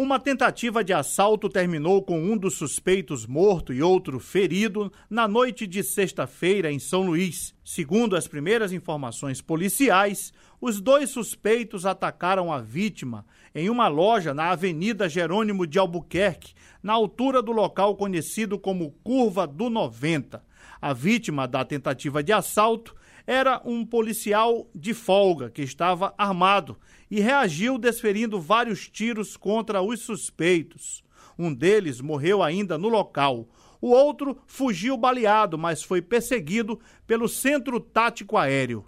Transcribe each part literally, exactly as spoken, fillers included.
Uma tentativa de assalto terminou com um dos suspeitos morto e outro ferido na noite de sexta-feira em São Luís. Segundo as primeiras informações policiais, os dois suspeitos atacaram a vítima em uma loja na Avenida Jerônimo de Albuquerque, na altura do local conhecido como Curva do noventa. A vítima da tentativa de assalto era um policial de folga que estava armado e reagiu desferindo vários tiros contra os suspeitos. Um deles morreu ainda no local. O outro fugiu baleado, mas foi perseguido pelo Centro Tático Aéreo.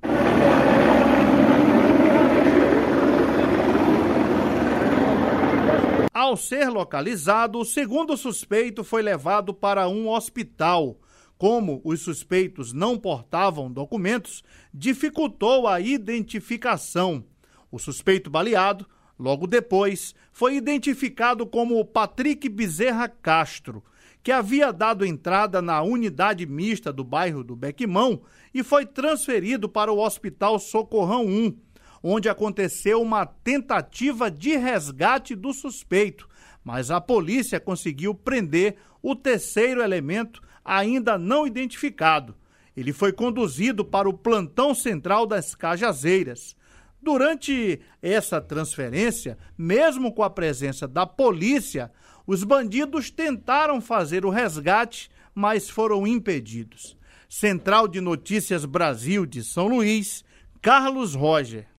Ao ser localizado, o segundo suspeito foi levado para um hospital. Como os suspeitos não portavam documentos, dificultou a identificação. O suspeito baleado, logo depois, foi identificado como Patrick Bezerra Castro, que havia dado entrada na unidade mista do bairro do Bequimão e foi transferido para o Hospital Socorrão um, onde aconteceu uma tentativa de resgate do suspeito, mas a polícia conseguiu prender o terceiro elemento ainda não identificado. Ele foi conduzido para o plantão central das Cajazeiras. Durante essa transferência, mesmo com a presença da polícia, os bandidos tentaram fazer o resgate, mas foram impedidos. Central de Notícias Brasil de São Luís, Carlos Roger.